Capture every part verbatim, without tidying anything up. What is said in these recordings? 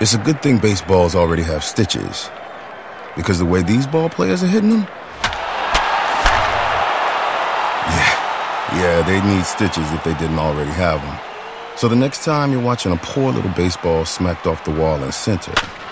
It's a good thing baseballs already have stitches, because the way these ball players are hitting them, yeah, yeah, they need stitches if they didn't already have them. So the next time you're watching a poor little baseball smacked off the wall in center,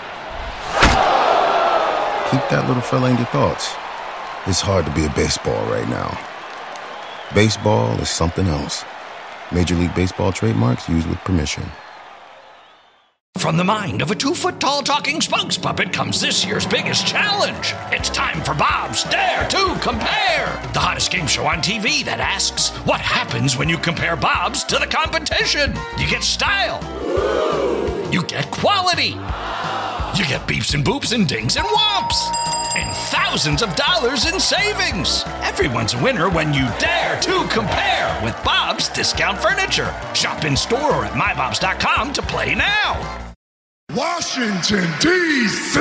keep that little fella in your thoughts. It's hard to be a baseball right now. Baseball is something else. Major League Baseball trademarks used with permission. From the mind of a two-foot-tall talking spokes puppet comes this year's biggest challenge. It's time for Bob's Dare to Compare, the hottest game show on T V that asks, what happens when you compare Bob's to the competition? You get style. You get quality. You get beeps and boops and dings and whomps. And thousands of dollars in savings. Everyone's a winner when you dare to compare with Bob's Discount Furniture. Shop in store or at my bobs dot com to play now. Washington, D C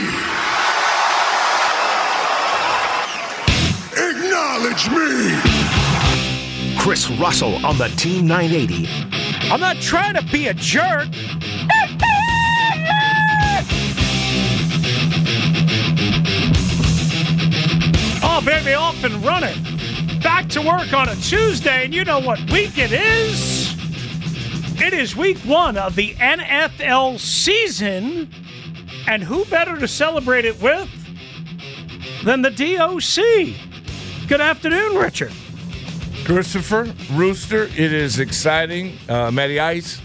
Acknowledge me. Chris Russell on the Team nine eighty. I'm not trying to be a jerk. Oh, baby, off and running. Back to work on a Tuesday, and you know what week it is? It is week one of the N F L season, and who better to celebrate it with than the D O C? Good afternoon, Richard. Christopher, Rooster, it is exciting. Uh, Matty Ice,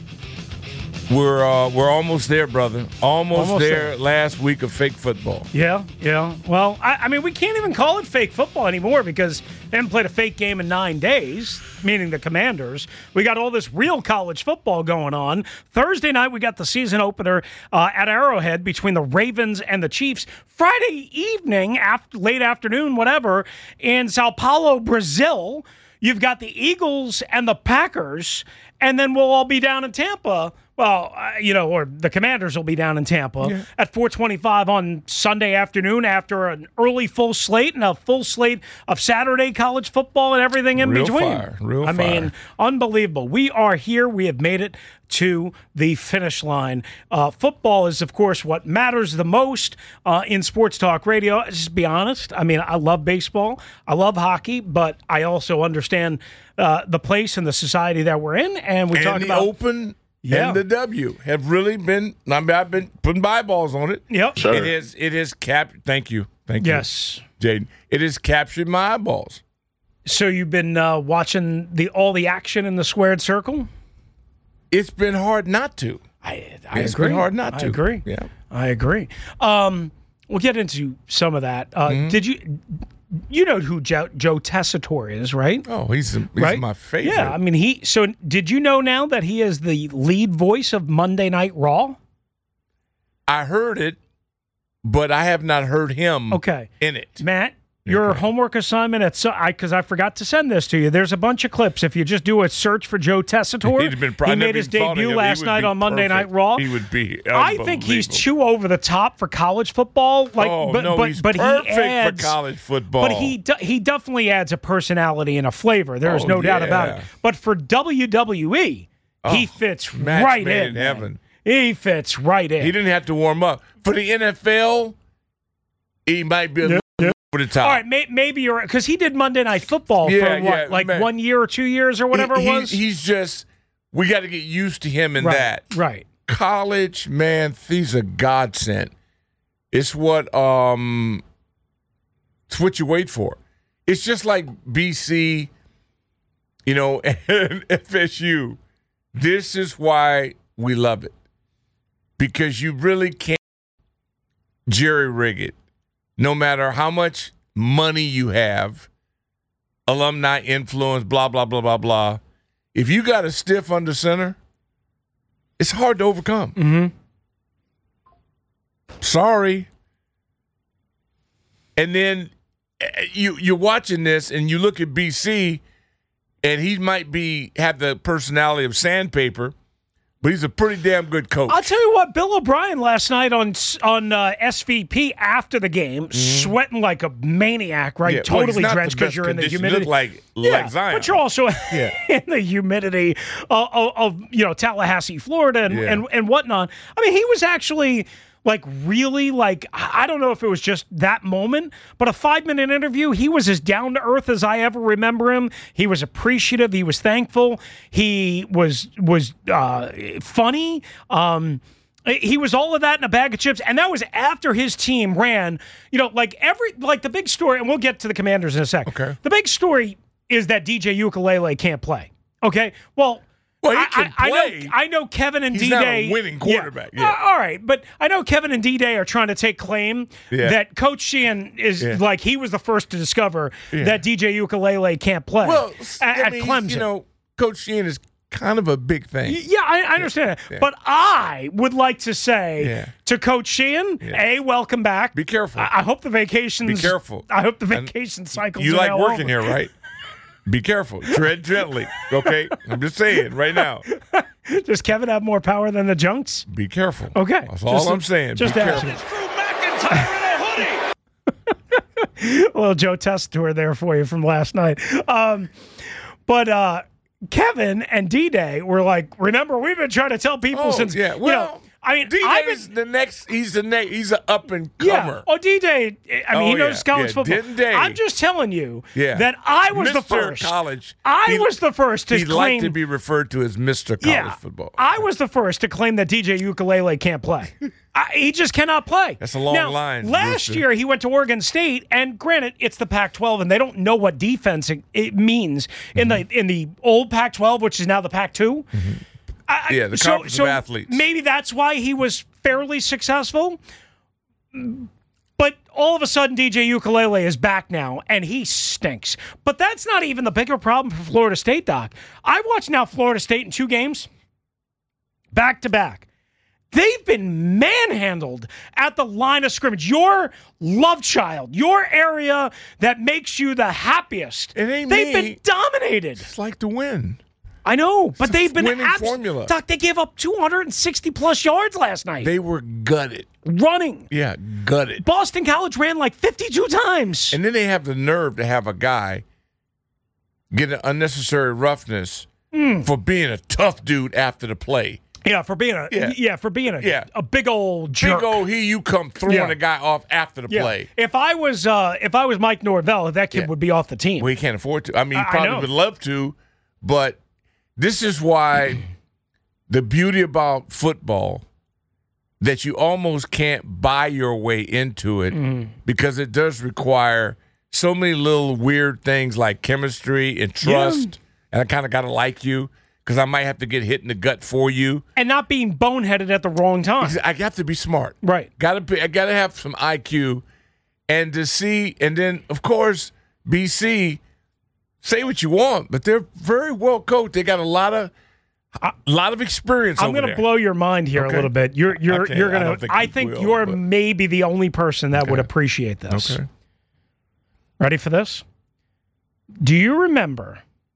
we're uh, we're almost there, brother. Almost, Almost there, there. Last week of fake football. Yeah, yeah. Well, I, I mean, we can't even call it fake football anymore because they haven't played a fake game in nine days, meaning the Commanders. We got all this real college football going on. Thursday night, we got the season opener uh, at Arrowhead between the Ravens and the Chiefs. Friday evening, after, late afternoon, whatever, in Sao Paulo, Brazil, you've got the Eagles and the Packers, and then we'll all be down in Tampa. Well, uh, you know, or the Commanders will be down in Tampa yeah. at four twenty-five on Sunday afternoon after an early full slate and a full slate of Saturday college football and everything in Real between. Fire. Real I fire. mean, unbelievable. We are here. We have made it to the finish line. Uh, football is, of course, what matters the most uh, in sports talk radio. Just be honest. I mean, I love baseball. I love hockey, but I also understand uh, the place and the society that we're in. And we and talk the about open. Yeah. And the W have really been. I mean, I've been putting eyeballs on it. Yep, sure. It is. It is cap. Thank you. Thank yes. you, Jaden. It has captured my eyeballs. So you've been uh, watching the all the action in the squared circle. It's been hard not to. I, I it's agree. been hard not to. I agree. Yeah, I agree. Um, we'll get into some of that. Uh, mm-hmm. Did you? You know who Joe, Joe Tessitore is, right? Oh, he's, he's right? my favorite. Yeah, I mean, he. So, did you know now that he is the lead voice of Monday Night Raw? I heard it, but I have not heard him. Okay, in it, Matt. Your okay. homework assignment at so because I, I forgot to send this to you. There's a bunch of clips. If you just do a search for Joe Tessitore, been, he made his debut last night on Monday perfect. Night Raw. He would be. I think he's too over the top for college football. Like, oh but, no, but, he's but perfect he adds, for college football. But he he definitely adds a personality and a flavor. There is oh, no yeah. doubt about it. But for W W E, oh, he fits match right made in. in heaven. He fits right in. He didn't have to warm up for the N F L. He might be a yeah. little over the top. All right, may, maybe you're because he did Monday Night Football yeah, for what, yeah, like man. one year or two years or whatever he, it was. He, he's just we got to get used to him in right, that. Right. College, man, he's a godsend. It's what um, it's what you wait for. It's just like B C, you know, and F S U. This is why we love it because you really can't jerry rig it. No matter how much money you have, alumni influence, blah, blah, blah, blah, blah. If you got a stiff under center, it's hard to overcome. Mm-hmm. Sorry. And then you, you're watching this and you look at B C and he might be have the personality of sandpaper, but he's a pretty damn good coach. I'll tell you what, Bill O'Brien last night on on uh, S V P after the game, mm-hmm. sweating like a maniac, right? Yeah, totally well, drenched because you're in the humidity. You look like, yeah, like Zion. But you're also yeah. in the humidity of, of, of you know Tallahassee, Florida, and, yeah. and and whatnot. I mean, he was actually. Like, really, like, I don't know if it was just that moment, but a five-minute interview, he was as down-to-earth as I ever remember him. He was appreciative. He was thankful. He was was uh, funny. Um, he was all of that in a bag of chips, and that was after his team ran, you know, like every, like the big story, and we'll get to the Commanders in a second. Okay. The big story is that D J Ukulele can't play. Okay? Well... Well, he can I, I, play. I know, I know Kevin and He's D-Day. not a winning quarterback. Yeah. Yeah. Uh, all right, but I know Kevin and D-Day are trying to take claim yeah. that Coach Sheehan is yeah. like he was the first to discover yeah. that D J Ukulele can't play. Well, at, I at mean, Clemson. You know, Coach Sheehan is kind of a big thing. Yeah, I, I understand yeah. that. Yeah. But I would like to say yeah. to Coach Sheehan, yeah. A, welcome back. Be careful. I, I hope the vacations. Be careful. I hope the vacation cycle. You like working over. here, right? Be careful. Tread gently, okay? I'm just saying right now. Does Kevin have more power than the Junks? Be careful. Okay. That's Just all a, I'm saying. Just Be asking. careful. Drew McIntyre in a hoodie. A little Joe Tessitore there for you from last night. Um, but uh, Kevin and D-Day were like, remember, we've been trying to tell people Oh, since, yeah. you Well, know, I mean, D-Day I've is been, the next. He's the next. He's an up and yeah. comer. Oh, D-Day, I mean, Oh, he knows yeah. college Yeah, football. didn't they? I'm just telling you Yeah. that I was the Mister first. College. I He- was the first to He'd claim. like to be referred to as Mister College yeah, Football. I was the first to claim that D J Ukulele can't play. I, he just cannot play. That's a long now, line, Last Rooster. year, he went to Oregon State, and granted, it's the Pac twelve, and they don't know what defense it, it means in Mm-hmm. the in the old Pac twelve, which is now the Pac two. Mm-hmm. I, Yeah, the so, Conference so of Athletes. Maybe that's why he was fairly successful. But all of a sudden, D J Ukulele is back now, and he stinks. But that's not even the bigger problem for Florida State, Doc. I watched now Florida State in two games, back to back. They've been manhandled at the line of scrimmage. Your love child, your area that makes you the happiest. It ain't They've me. been dominated. It's like to win. I know, but a they've been winning abs- formula. Doc, they gave up two hundred sixty plus yards last night. They were gutted. running. Yeah, gutted. Boston College ran like fifty-two times. And then they have the nerve to have a guy get an unnecessary roughness Mm. for being a tough dude after the play. Yeah, for being a yeah, Yeah. for being a Yeah. a big old jerk. Big old here you come throwing Yeah. a guy off after the yeah. play. If I was uh, if I was Mike Norvell, that kid Yeah. would be off the team. Well, he can't afford to. I mean, he I- I probably know. would love to, but this is why the beauty about football that you almost can't buy your way into it Mm-hmm. because it does require so many little weird things like chemistry and trust. And I kind of got to like you because I might have to get hit in the gut for you. and not being boneheaded at the wrong time. I have to be smart. Right. Got to be. I got to have some I Q, and to see, and then of course B C. Say what you want, but they're very well coached. They got a lot of, a lot of experience. I'm over going to there. blow your mind here Okay. a little bit. You're you're Okay, you're I going don't to. think I you think will, you're but- maybe the only person that would Okay. appreciate this. Okay. Ready for this? Do you remember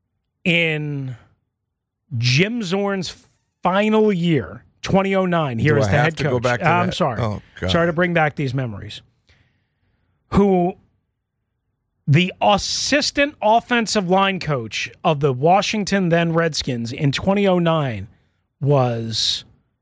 in Jim Zorn's final year, twenty oh nine? Here Do is I the have head to coach. go back to I'm that? sorry. Oh, God. Sorry to bring back these memories. Who the assistant offensive line coach of the Washington then Redskins in twenty oh nine was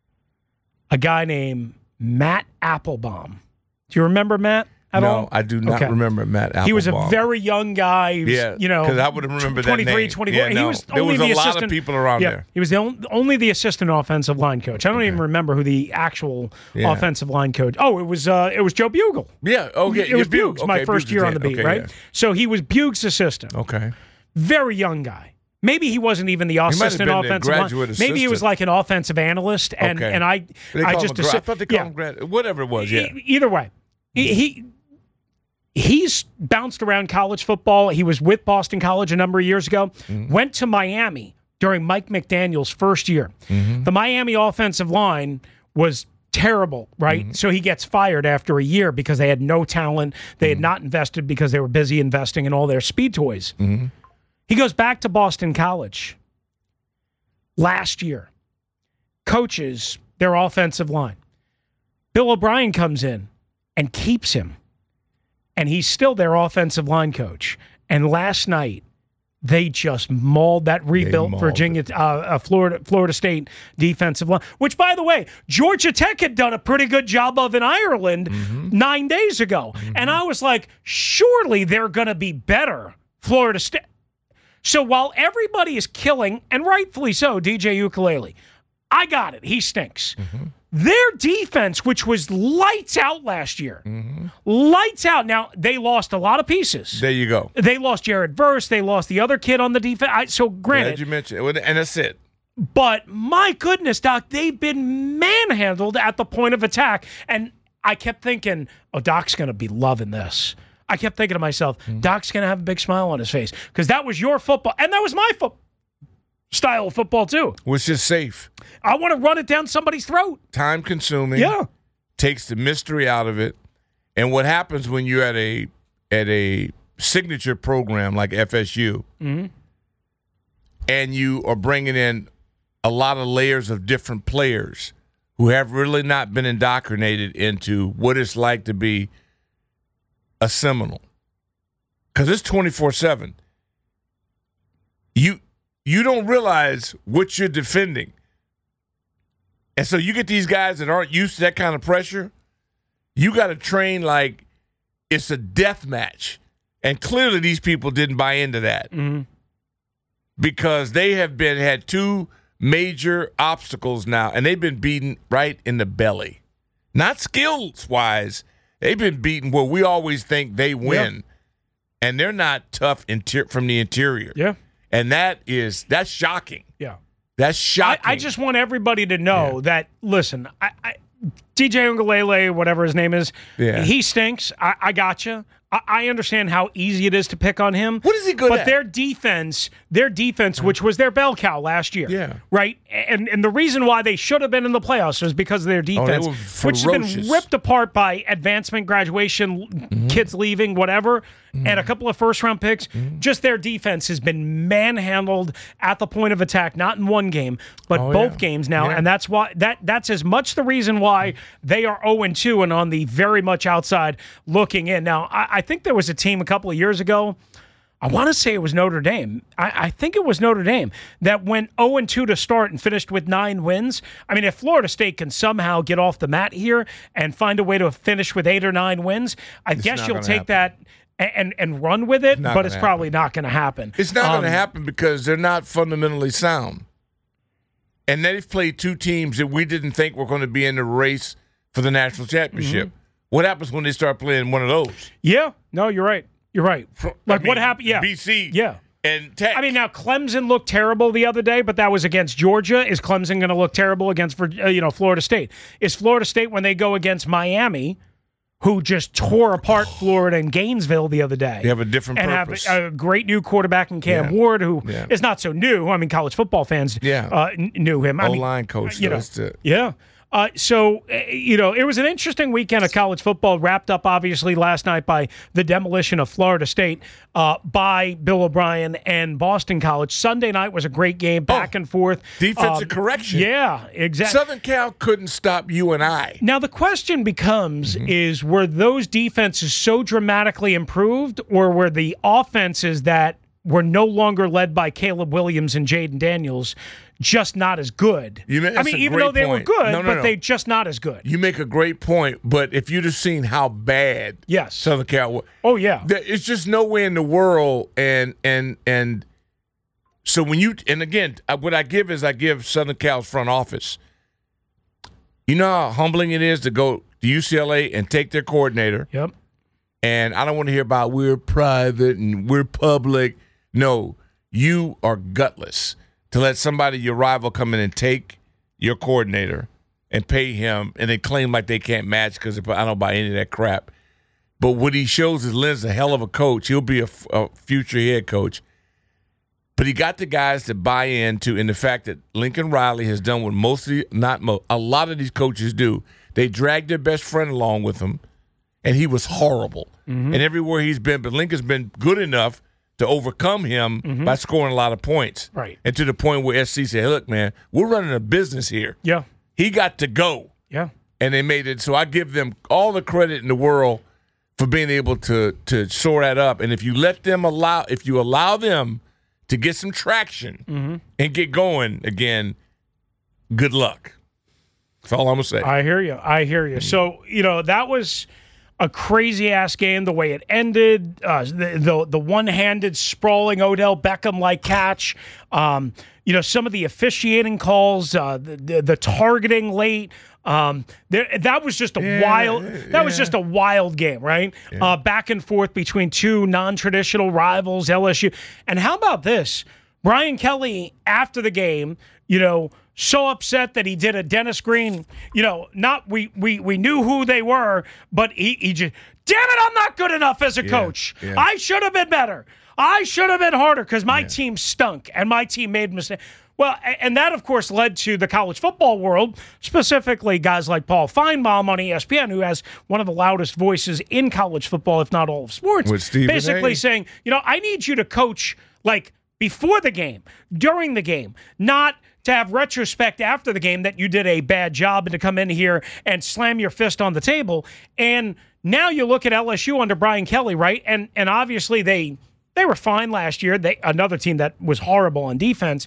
a guy named Matt Applebaum. Do you remember Matt at no, all? I do not Okay. remember Matt Applebaum. He was a very young guy. He was, yeah, you know, because I would have remembered that twenty-three, name. twenty-four. Yeah, He no, was there only was the a lot assistant, of people around yeah, there. He was the only, only the assistant offensive line coach. I don't even remember who the actual Yeah. offensive line coach. Oh, it was uh, it was Joe Bugle. Yeah, okay. It was yeah, Bugh. Buggs, my Okay, first Bugh's year on the okay, beat, okay, right? yeah. So he was Buggs' assistant. Okay. Very young guy. Maybe he wasn't even the have assistant been the offensive line. graduate Maybe he was assistant. like an offensive analyst, and Okay. and I They I call just him a gra- I assi- thought they called yeah. him grad, whatever it was. Yeah. E- Either way, he, he he's bounced around college football. He was with Boston College a number of years ago. Mm-hmm. Went to Miami during Mike McDaniel's first year. Mm-hmm. The Miami offensive line was terrible, right? Mm-hmm. So he gets fired after a year because they had no talent. They had not invested because they were busy investing in all their speed toys. Mm-hmm. He goes back to Boston College last year coaches their offensive line. Bill O'Brien comes in and keeps him, and he's still their offensive line coach. And last night, they just mauled that rebuilt mauled Virginia, uh, uh, Florida, Florida State defensive line, which, by the way, Georgia Tech had done a pretty good job of in Ireland mm-hmm. nine days ago. Mm-hmm. And I was like, surely they're going to be better, Florida State. So while everybody is killing, and rightfully so, D J Ukulele, I got it. He stinks. Mm-hmm. Their defense, which was lights out last year, mm-hmm. lights out. Now, they lost a lot of pieces. There you go. They lost Jared Verse. They lost the other kid on the defense. I, so, granted. Glad you mentioned it. And that's it. But, my goodness, Doc, they've been manhandled at the point of attack. And I kept thinking, oh, Doc's going to be loving this. I kept thinking to myself, mm-hmm. Doc's going to have a big smile on his face. Because that was your football. And that was my football. Style of football, too. Which is safe. I want to run it down somebody's throat. Time-consuming. Yeah. Takes the mystery out of it. And what happens when you're at a at a signature program like F S U mm-hmm. and you are bringing in a lot of layers of different players who have really not been indoctrinated into what it's like to be a Seminole. Because it's twenty-four seven. You... You don't realize what you're defending. And so you get these guys that aren't used to that kind of pressure. You got to train like it's a death match. And clearly these people didn't buy into that. Mm-hmm. Because they have been had two major obstacles now, and they've been beaten right in the belly. Not skills-wise. They've been beaten where we always think they win. Yep. And they're not tough inter- from the interior. Yeah. And that is, that's shocking. Yeah. That's shocking. I, I just want everybody to know yeah. that, listen, I, I, D J Ukulele, whatever his name is, yeah. he stinks. I, I got you. I, I understand how easy it is to pick on him. What is he good but at? But their defense, their defense, which was their bell cow last year, yeah. right? And and the reason why they should have been in the playoffs was because of their defense, oh, which has been ripped apart by advancement, graduation, mm-hmm. kids leaving, whatever, mm-hmm. and a couple of first-round picks. Mm-hmm. Just their defense has been manhandled at the point of attack, not in one game, but oh, both yeah. games now. Yeah. And that's why that that's as much the reason why they are oh and two and on the very much outside looking in. Now, I, I think there was a team a couple of years ago, I want to say it was Notre Dame. I, I think it was Notre Dame that went oh and two to start and finished with nine wins. I mean, if Florida State can somehow get off the mat here and find a way to finish with eight or nine wins, I it's guess you'll take happen. that and and run with it, it's but it's happen. probably not going to happen. It's not um, going to happen because they're not fundamentally sound. And they've played two teams that we didn't think were going to be in the race for the national championship. Mm-hmm. What happens when they start playing one of those? Yeah. No, you're right. You're right. Like I mean, what happened? Yeah. B C. Yeah. And Tech. I mean, now Clemson looked terrible the other day, but that was against Georgia. Is Clemson going to look terrible against, uh, you know, Florida State? Is Florida State when they go against Miami, who just tore apart Florida and Gainesville the other day? They have a different and purpose. have a, a great new quarterback in Cam yeah. Ward, who yeah. is not so new. I mean, college football fans yeah. uh, n- knew him. I mean, O-line coach. You know, to- yeah. Uh, so, uh, you know, it was an interesting weekend of college football, wrapped up, obviously, last night by the demolition of Florida State uh, by Bill O'Brien and Boston College. Sunday night was a great game, back oh, and forth. Defensive um, correction. Yeah, exactly. Southern Cal couldn't stop you and I. Now, the question becomes mm-hmm. is, were those defenses so dramatically improved, or were the offenses that were no longer led by Caleb Williams and Jaden Daniels just not as good? You mean, I mean, even though they point. were good, no, no, but no. they just not as good. You make a great point, but if you'd have seen how bad yes. Southern Cal was, oh yeah, it's just no way in the world. And and and so when you and again, what I give is I give Southern Cal's front office. You know how humbling it is to go to U C L A and take their coordinator. Yep. And I don't want to hear about we're private and we're public. No, you are gutless to let somebody, your rival, come in and take your coordinator and pay him and then claim like they can't match because I don't buy any of that crap. But what he shows is Lynn's a hell of a coach. He'll be a, a future head coach. But he got the guys to buy into in the fact that Lincoln Riley has done what most of the, not most, a lot of these coaches do. They dragged their best friend along with them, and he was horrible. Mm-hmm. And everywhere he's been, but Lincoln's been good enough to overcome him mm-hmm. by scoring a lot of points. Right. And to the point where S C said, look, man, we're running a business here. Yeah. He got to go. Yeah. And they made it. So I give them all the credit in the world for being able to to shore that up. And if you let them allow, if you allow them to get some traction mm-hmm. and get going again, good luck. That's all I'm going to say. I hear you. I hear you. So, you know, that was a crazy-ass game, the way it ended, uh, the, the the one-handed, sprawling Odell Beckham-like catch, um, you know, some of the officiating calls, uh, the, the, the targeting late. Um, there, that was just a yeah, wild. That yeah. was just a wild game, right? Yeah. Uh, back and forth between two non-traditional rivals, L S U. And how about this? Brian Kelly, after the game, you know, so upset that he did a Dennis Green, you know, not we we we knew who they were, but he, he just, damn it, I'm not good enough as a yeah, coach. yeah. I should have been better. I should have been harder because my yeah. team stunk and my team made mistakes. Well, and that, of course, led to the college football world, specifically guys like Paul Feinbaum on E S P N, who has one of the loudest voices in college football, if not all of sports, With Stephen basically A. saying, you know, I need you to coach like before the game, during the game, not to have retrospect after the game that you did a bad job and to come in here and slam your fist on the table. And now you look at L S U under Brian Kelly, right? And and obviously they they were fine last year. They another team that was horrible on defense.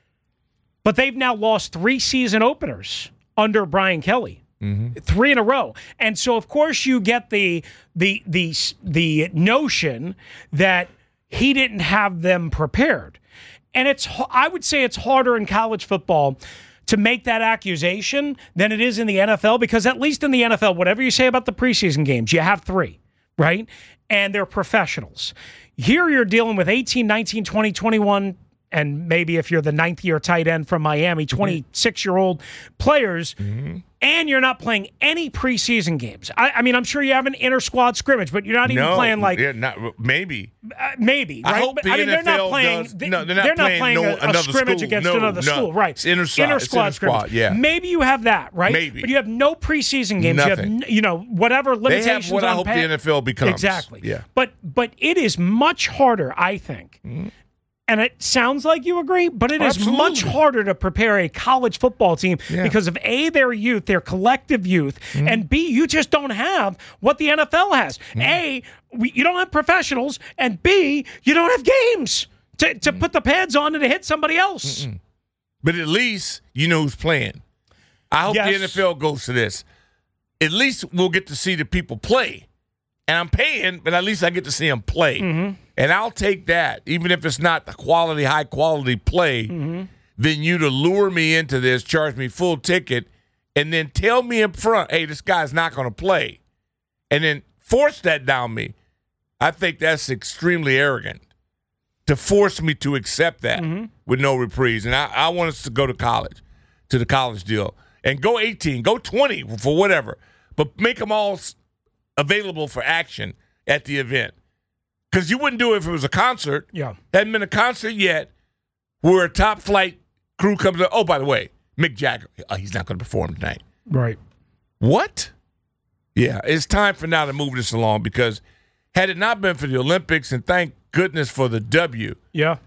But they've now lost three season openers under Brian Kelly. Mm-hmm. Three in a row. And so of course you get the the the the notion that he didn't have them prepared. And it's I would say it's harder in college football to make that accusation than it is in the N F L, because at least in the N F L, whatever you say about the preseason games, you have three, right? And they're professionals. Here you're dealing with eighteen, nineteen, twenty, twenty-one, and maybe if you're the ninth year tight end from Miami, twenty-six-year-old players, mm-hmm. and you're not playing any preseason games. I, I mean, I'm sure you have an inter-squad scrimmage, but you're not even no, playing like... Yeah, not, maybe. Uh, maybe, right? I hope but, the I mean, N F L they're not playing. does, They, no, they're not they're playing, not playing no, a, a another scrimmage school. against no, another no. school, right? It's inter-squad, inter-squad it's scrimmage. inter-squad, yeah. Maybe you have that, right? Maybe. But you have no preseason games. Nothing. You have, you know, whatever limitations. They have what on I hope pay- the N F L becomes. Exactly. Yeah. But but it is much harder, I think. Mm-hmm. And it sounds like you agree, but it is Absolutely. much harder to prepare a college football team yeah. because of A, their youth, their collective youth, mm-hmm. and B, you just don't have what the N F L has. Mm-hmm. A, we, you don't have professionals, and B, you don't have games to, to mm-hmm. put the pads on and to hit somebody else. Mm-mm. But at least you know who's playing. I hope yes. the N F L goes to this. At least we'll get to see the people play. And I'm paying, but at least I get to see them play. Mm-hmm. And I'll take that, even if it's not the quality, high-quality play, mm-hmm. than you to lure me into this, charge me full ticket, and then tell me up front, hey, this guy's not going to play, and then force that down me. I think that's extremely arrogant to force me to accept that mm-hmm. with no reprise. And I, I want us to go to college, to the college deal, and go eighteen, go twenty for whatever, but make them all available for action at the event. Because you wouldn't do it if it was a concert. Yeah. Hadn't been a concert yet where a top flight crew comes up. Oh, by the way, Mick Jagger, oh, he's not going to perform tonight. Right. What? Yeah, it's time for now to move this along, because had it not been for the Olympics, and thank goodness for the W, yeah,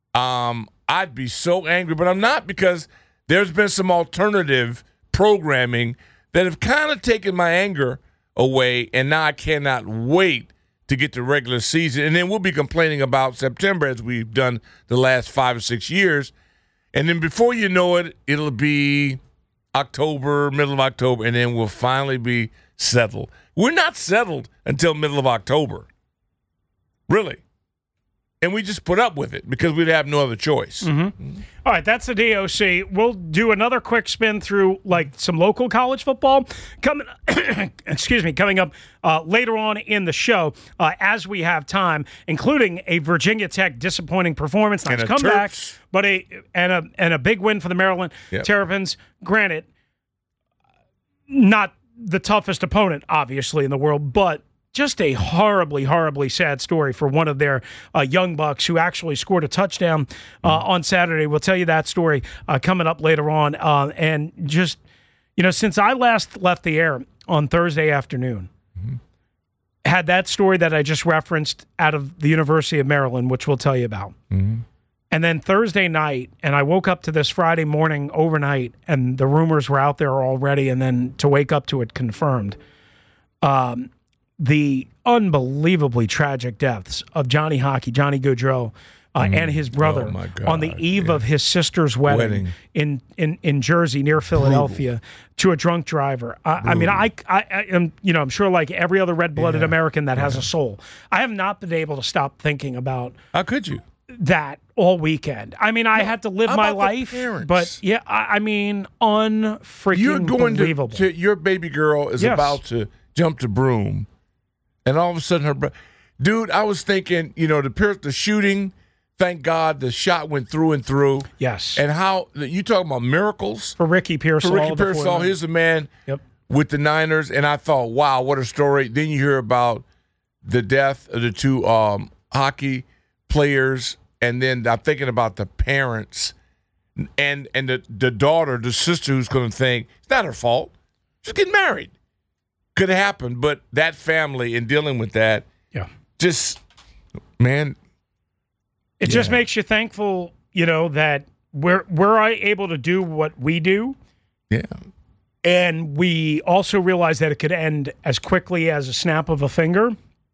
um, I'd be so angry. But I'm not, because there's been some alternative programming that have kind of taken my anger away, and now I cannot wait to get to regular season. And then we'll be complaining about September as we've done the last five or six years. And then before you know it, it'll be October, middle of October, and then we'll finally be settled. We're not settled until middle of October. Really. And we just put up with it because we'd have no other choice. Mm-hmm. All right, that's the D O C. We'll do another quick spin through like some local college football coming. excuse me, coming up uh, later on in the show uh, as we have time, including a Virginia Tech disappointing performance, nice comeback, Terps. but a and a and a big win for the Maryland yep. Terrapins. Granted, not the toughest opponent, obviously, in the world, but just a horribly, horribly sad story for one of their uh, young bucks who actually scored a touchdown uh, mm. on Saturday. We'll tell you that story uh, coming up later on. Uh, and just, you know, since I last left the air on Thursday afternoon, mm-hmm. had that story that I just referenced out of the University of Maryland, which we'll tell you about. Mm-hmm. And then Thursday night, and I woke up to this Friday morning overnight, and the rumors were out there already, and then to wake up to it confirmed. Um, the unbelievably tragic deaths of Johnny Hockey, Johnny Gaudreau, uh, mm. and his brother oh my God, on the eve yeah. of his sister's wedding, wedding. In, in, in Jersey near Philadelphia Brutal. to a drunk driver. I, I mean, I, I, I am, you know, I'm sure like every other red-blooded yeah. American that yeah. has a soul, I have not been able to stop thinking about how could you that all weekend. I mean, I no, had to live how my about the life, parents? but yeah, I, I mean, unfreaking You're going believable. to, to your baby girl is Yes. about to jump the broom, and all of a sudden her, bro- dude. I was thinking, you know, the the shooting. Thank God the shot went through and through. Yes. And how you talking about miracles For Ricky Pearsall. for Ricky Pearsall? Here's a man Yep. with the Niners, and I thought, wow, what a story. Then you hear about the death of the two um, hockey players, and then I'm thinking about the parents and and the, the daughter, the sister who's going to think it's not her fault. She's getting married. Could have happened, but that family and dealing with that, Yeah. just, man. It Yeah. just makes you thankful, you know, that we're we're able to do what we do, Yeah. and we also realize that it could end as quickly as a snap of a finger.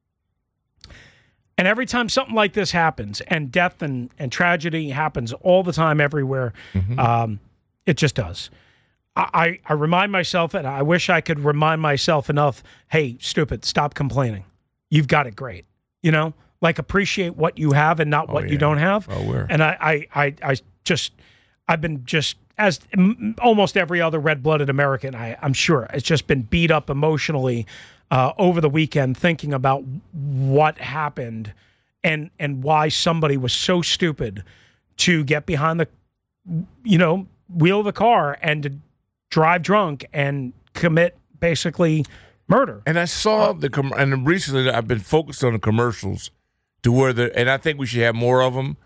And every time something like this happens, and death and, and tragedy happens all the time everywhere, Mm-hmm. um, it just does. I, I, I remind myself, and I wish I could remind myself enough, hey, stupid, stop complaining. You've got it great. You know? Like, appreciate what you have and not Oh, what yeah. you don't have. Oh, where? And I, I, I, I just, I've been just, as m- almost every other red-blooded American, I, I'm sure, it's just been beat up emotionally uh, over the weekend thinking about what happened and and why somebody was so stupid to get behind the, you know, wheel of the car and to drive drunk and commit basically murder. And I saw the com- and recently I've been focused on the commercials to where the and I think we should have more of them.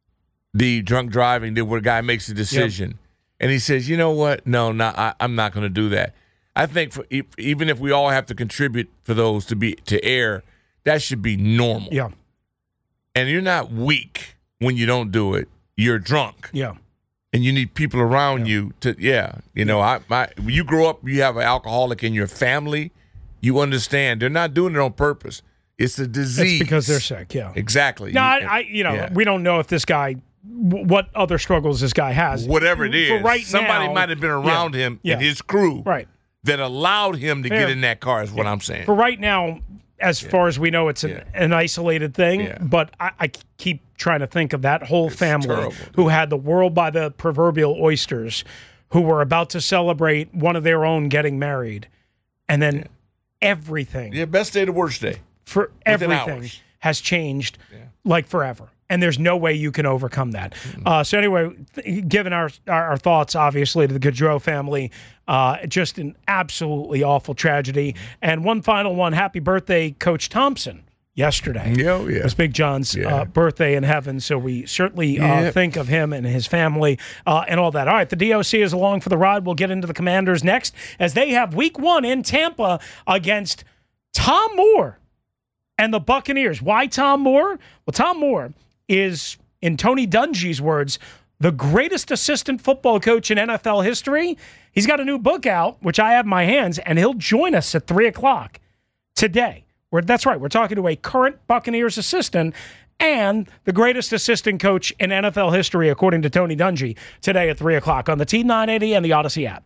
The drunk driving, that where a guy makes a decision, yep. and he says, "You know what? No, not I, I'm not going to do that." I think for, even if we all have to contribute for those to be to air, that should be normal. Yeah. And you're not weak when you don't do it. You're drunk. Yeah. And you need people around yeah. you to, yeah. You know, I, I, when you grow up, you have an alcoholic in your family, you understand. They're not doing it on purpose. It's a disease. It's because they're sick, yeah. Exactly. No, I, I you know, yeah. we don't know if this guy, what other struggles this guy has. Whatever it is. For right somebody now, might have been around yeah, him yeah. and his crew right. that allowed him to Fair. get in that car is what yeah. I'm saying. For right now, as yeah. far as we know, it's an, yeah. an isolated thing, yeah. but I, I keep trying to think of that whole it's family terrible, who had the world by the proverbial oysters, who were about to celebrate one of their own getting married, and then yeah. everything. Yeah, best day to worst day. For Within everything hours. has changed Yeah. like forever. And there's no way you can overcome that. Mm-hmm. Uh, so anyway, th- given our, our our thoughts, obviously, to the Gaudreau family, uh, just an absolutely awful tragedy. And one final one, happy birthday, Coach Thompson, yesterday. Yeah, yeah. It was Big John's yeah. uh, birthday in heaven, so we certainly uh, yep. think of him and his family uh, and all that. All right, the D O C is along for the ride. We'll get into the Commanders next, as they have week one in Tampa against Tom Moore and the Buccaneers. Why Tom Moore? Well, Tom Moore is, in Tony Dungy's words, the greatest assistant football coach in N F L history. He's got a new book out, which I have in my hands, and he'll join us at three o'clock today. We're, that's right. We're talking to a current Buccaneers assistant and the greatest assistant coach in N F L history, according to Tony Dungy, today at three o'clock on the Team nine eighty and the Odyssey app.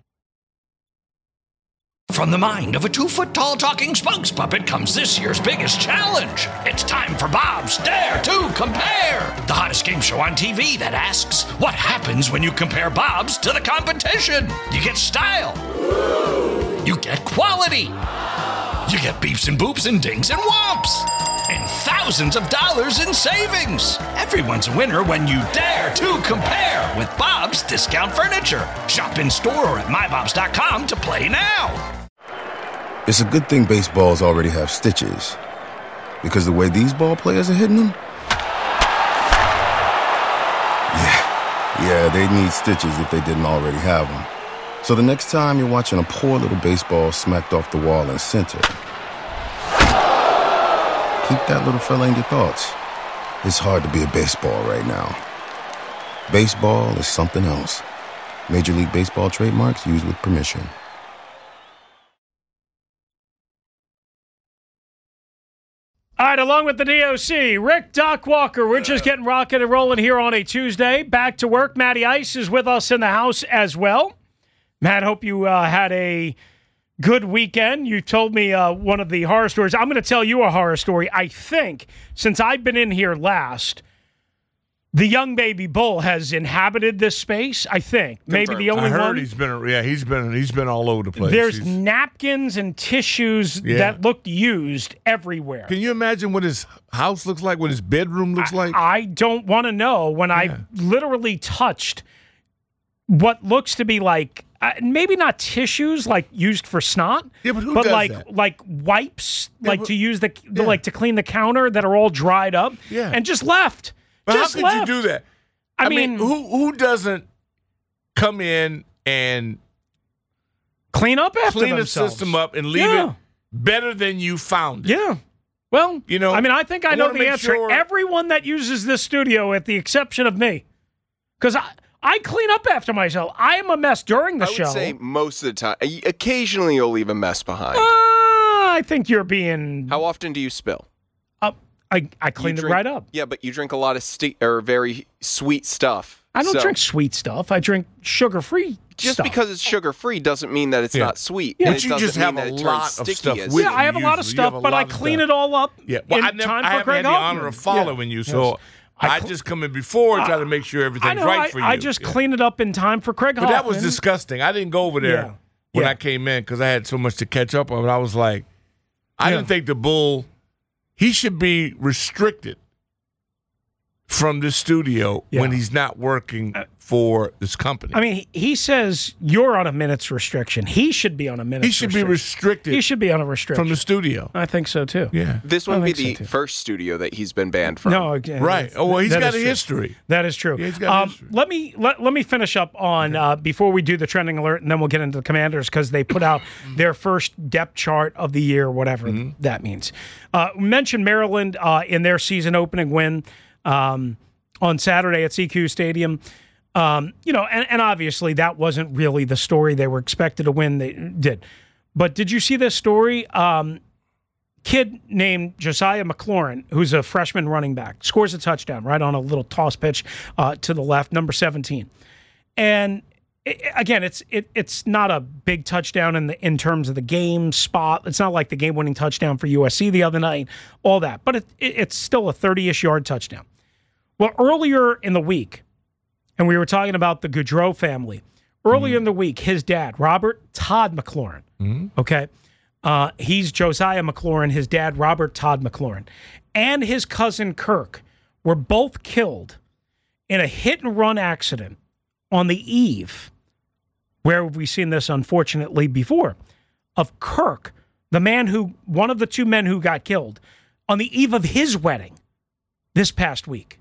From the mind of a two-foot-tall talking spokes puppet comes this year's biggest challenge. It's time for Bob's Dare to Compare, the hottest game show on T V that asks, what happens when you compare Bob's to the competition? You get style. You get quality. You get beeps and boops and dings and whomps. And thousands of dollars in savings. Everyone's a winner when you dare to compare with Bob's Discount Furniture. Shop in store or at my bobs dot com to play now. It's a good thing baseballs already have stitches, because the way these ball players are hitting them, yeah, yeah, they need stitches if they didn't already have them. So the next time you're watching a poor little baseball smacked off the wall in center, Keep that little fella in your thoughts. It's hard to be a baseball right now. Baseball is something else. Major League Baseball trademarks used with permission. All right, along with the D O C, Rick Doc Walker. We're just getting rocking and rolling here on a Tuesday. Back to work. Matty Ice is with us in the house as well. Matt, hope you uh, had a good weekend. You told me uh, one of the horror stories. I'm going to tell you a horror story. I think since I've been in here last, the young baby bull has inhabited this space. I think maybe the only I heard one. he's been yeah he's been he's been all over the place. There's he's, napkins and tissues Yeah. that looked used everywhere. Can you imagine what his house looks like? What his bedroom looks like? I don't want to know when Yeah. I literally touched what looks to be like uh, maybe not tissues like used for snot, Yeah, but who but does like that? like wipes, Yeah, like but- to use the, the yeah. like to clean the counter that are all dried up, Yeah. and just left. But just how could left. you do that? I, I mean, mean, who who doesn't come in and clean up after clean the themselves. system up and leave Yeah. it better than you found it? Yeah. Well, You know, I mean, I think I, I know wanna the make answer. sure- Everyone that uses this studio, at the exception of me, because I, I clean up after myself. I am a mess during the I would show. say most of the time. Occasionally, you'll leave a mess behind. Uh, I think you're being. How often do you spill? Uh, I I You cleaned it drink- right up. Yeah, but you drink a lot of sti- or very sweet stuff. I don't So, drink sweet stuff. I drink sugar-free Just stuff. because it's sugar free doesn't mean that it's Yeah. not sweet. Yeah. and But it you doesn't just mean have that a it turns lot of sticky stuff as- with yeah, I have a you lot of usually. You have stuff, a but I lot of clean stuff. it all up. Yeah, well, in I never, time I for haven't Craig had the Hoffman. honor of Yeah. following you, so Yes. I I, cl- just come in before try to make sure I everything's know. right I, for you. I just Yeah. clean it up in time for Craig But Hoffman. that was disgusting. I didn't go over there Yeah. when Yeah. I came in because I had so much to catch up on. I was like, I Yeah. didn't think the bull. He should be restricted from the studio Yeah. when he's not working for this company. I mean, he, he says you're on a minutes restriction. He should be on a minutes he should be restriction. restricted He should be on a restriction. from the studio. I think so, too. Yeah. This I wouldn't be think so, the too. first studio that he's been banned from. No, again, Right. Oh, well, he's that got is a true. history. That is true. Yeah, he's got um, history. let me let, let me finish up on uh, before we do the trending alert, and then we'll get into the Commanders because they put out their first depth chart of the year, whatever Mm-hmm. that means. Uh, we mentioned Maryland uh, in their season opening win um, on Saturday at C Q Stadium. Um, you know, and, and obviously that wasn't really the story they were expected to win. They did, but did you see this story? Um, kid named Josiah McLaurin, who's a freshman running back, scores a touchdown right on a little toss pitch uh, to the left, number seventeen. And it, again, it's it, it's not a big touchdown in the in terms of the game spot. It's not like the game-winning touchdown for U S C the other night, all that. But it, it, it's still a thirty-ish yard touchdown. Well, earlier in the week, and we were talking about the Goudreau family. Earlier in the week, his dad, Robert Todd McLaurin, okay, uh, he's Josiah McLaurin, his dad, Robert Todd McLaurin, and his cousin Kirk were both killed in a hit-and-run accident on the eve, where have we seen this, unfortunately, before, of Kirk, the man who, one of the two men who got killed, on the eve of his wedding this past week.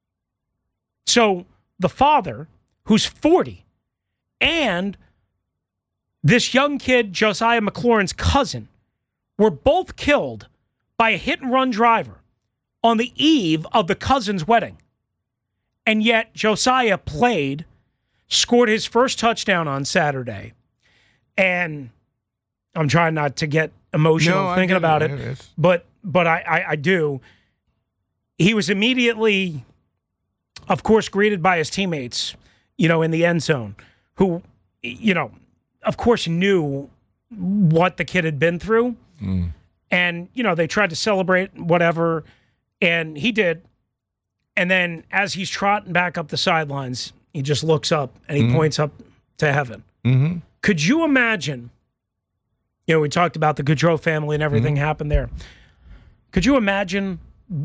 So the father, who's forty, and this young kid, Josiah McLaurin's cousin, were both killed by a hit-and-run driver on the eve of the cousin's wedding. And yet Josiah played, scored his first touchdown on Saturday. And I'm trying not to get emotional No, I thinking get about it. it, It is. but but I, I, I do. He was immediately, of course, greeted by his teammates, you know, in the end zone, who, you know, of course knew what the kid had been through. Mm. And, you know, they tried to celebrate whatever, and he did. And then as he's trotting back up the sidelines, he just looks up and he Mm-hmm. points up to heaven. Mm-hmm. Could you imagine, you know, we talked about the Goudreau family and everything Mm-hmm. happened there. Could you imagine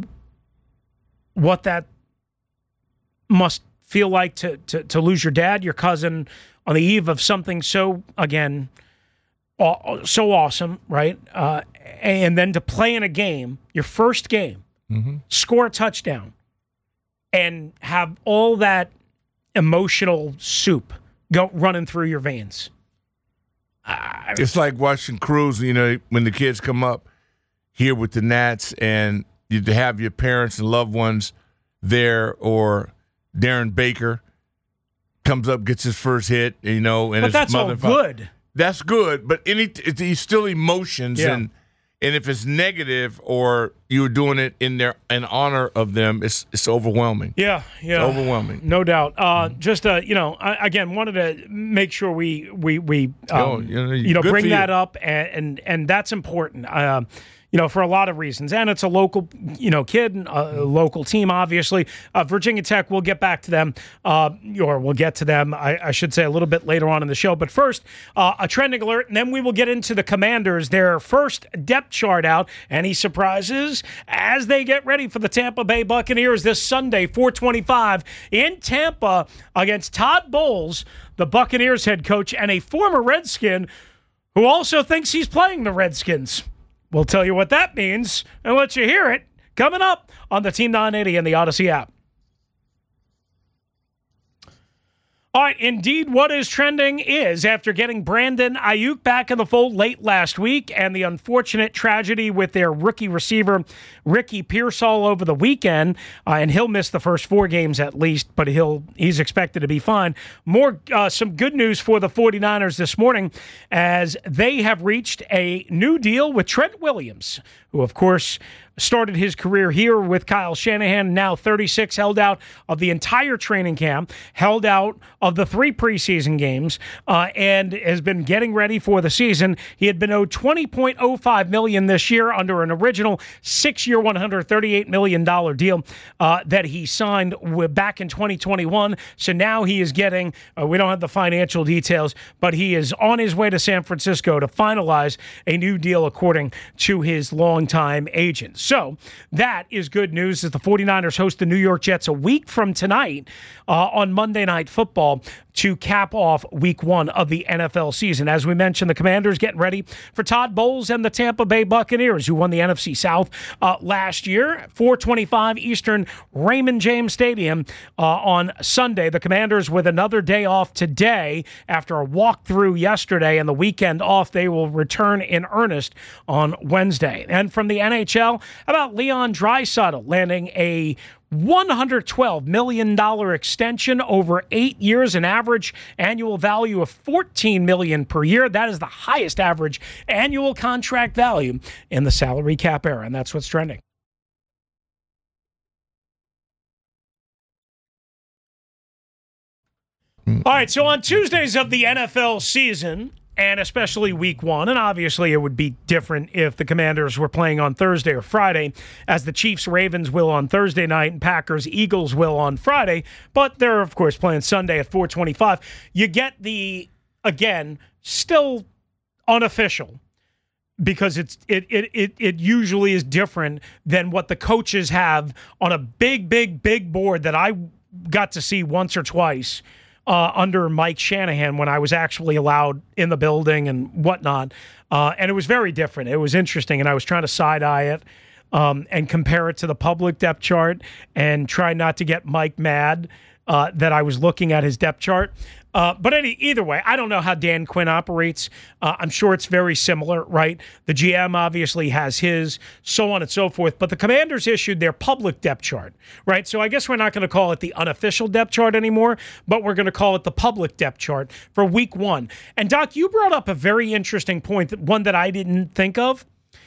what that must feel like to, to, to lose your dad, your cousin, on the eve of something so, again, aw- so awesome, right? Uh, and then to play in a game, your first game, Mm-hmm. score a touchdown, and have all that emotional soup go running through your veins. It's like watching Cruz, you know, when the kids come up here with the Nats and you to have your parents and loved ones there, or Darren Baker comes up, gets his first hit, you know, and but his that's mother all good. That's good, but any it's, it's still emotions, Yeah. and and if it's negative or you're doing it in their in honor of them, it's it's overwhelming. Yeah, yeah, It's overwhelming. no doubt. Uh, just uh, you know, I, again, wanted to make sure we we we um, Oh, you know, you know good bring for that you. up, and and, and that's important. Um, you know, for a lot of reasons. And it's a local, you know, kid, a local team, obviously. Uh, Virginia Tech, we'll get back to them, uh, or we'll get to them, I, I should say, a little bit later on in the show. But first, uh, a trending alert, and then we will get into the Commanders, their first depth chart out. Any surprises as they get ready for the Tampa Bay Buccaneers this Sunday, four twenty-five in Tampa against Todd Bowles, the Buccaneers head coach, and a former Redskin who also thinks he's playing the Redskins. We'll tell you what that means and let you hear it coming up on the Team nine eighty and the Odyssey app. All right, indeed, what is trending is after getting Brandon Ayuk back in the fold late last week and the unfortunate tragedy with their rookie receiver, Ricky Pearsall, over the weekend, uh, and he'll miss the first four games at least, but he'll he's expected to be fine. More uh, some good news for the 49ers this morning as they have reached a new deal with Trent Williams, who, of course, started his career here with Kyle Shanahan, now thirty-six, held out of the entire training camp, held out of the three preseason games, uh, and has been getting ready for the season. He had been owed twenty point oh five million dollars this year under an original six-year, one hundred thirty-eight million dollars deal uh, that he signed with, back in twenty twenty-one. So now he is getting, uh, we don't have the financial details, but he is on his way to San Francisco to finalize a new deal according to his longtime agent. So that is good news as the 49ers host the New York Jets a week from tonight uh, on Monday Night Football to cap off week one of the N F L season. As we mentioned, the Commanders getting ready for Todd Bowles and the Tampa Bay Buccaneers, who won the N F C South uh, last year. four twenty-five Eastern, Raymond James Stadium uh, on Sunday. The Commanders with another day off today after a walkthrough yesterday and the weekend off. They will return in earnest on Wednesday. And from the N H L, how about Leon Draisaitl landing a one hundred twelve million dollars extension over eight years, an average annual value of fourteen million dollars per year. That is the highest average annual contract value in the salary cap era, and that's what's trending. All right, so on Tuesdays of the N F L season, and especially week one, and obviously it would be different if the Commanders were playing on Thursday or Friday, as the Chiefs-Ravens will on Thursday night and Packers-Eagles will on Friday, but they're, of course, playing Sunday at four twenty-five. You get the, again, still unofficial, because it's it it it it usually is different than what the coaches have on a big, big, big board that I got to see once or twice Uh, under Mike Shanahan when I was actually allowed in the building and whatnot. Uh, and it was very different. It was interesting, and I was trying to side-eye it um, and compare it to the public depth chart and try not to get Mike mad uh, that I was looking at his depth chart. Uh, but any, either way, I don't know how Dan Quinn operates. Uh, I'm sure it's very similar, right? The G M obviously has his, so on and so forth. But the Commanders issued their public depth chart, right? So I guess we're not going to call it the unofficial depth chart anymore, but we're going to call it the public depth chart for week one. And, Doc, you brought up a very interesting point, one that I didn't think of.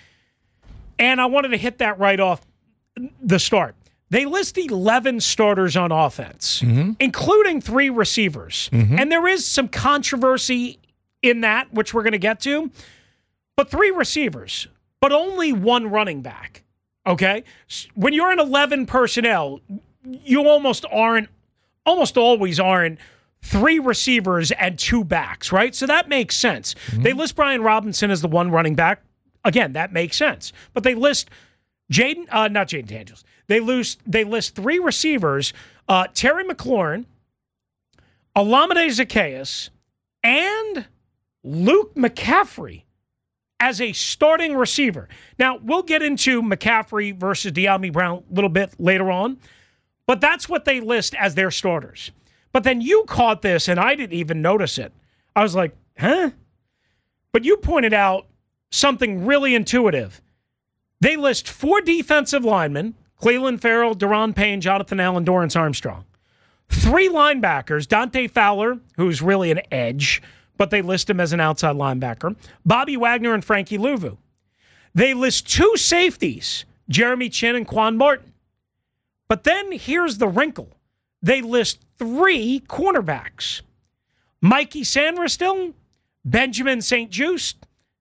And I wanted to hit that right off the start. They list eleven starters on offense, mm-hmm. including three receivers. Mm-hmm. And there is some controversy in that, which we're going to get to. But three receivers, but only one running back, okay? When you're in eleven personnel, you almost aren't, almost always aren't three receivers and two backs, right? So that makes sense. Mm-hmm. They list Brian Robinson as the one running back. Again, that makes sense. But they list Jaden, uh, not Jaden Daniels. They list, they list three receivers, uh, Terry McLaurin, Olamide Zaccheaus, and Luke McCaffrey as a starting receiver. Now, we'll get into McCaffrey versus De'Ami Brown a little bit later on, but that's what they list as their starters. But then you caught this, and I didn't even notice it. I was like, huh? But you pointed out something really intuitive. They list four defensive linemen, Cleveland Farrell, Deron Payne, Jonathan Allen, Dorrance Armstrong. Three linebackers, Dante Fowler, who's really an edge, but they list him as an outside linebacker, Bobby Wagner and Frankie Louvu. They list two safeties, Jeremy Chin and Quan Martin. But then here's the wrinkle. They list three cornerbacks, Mikey Sanderstill, Benjamin Saint Juste,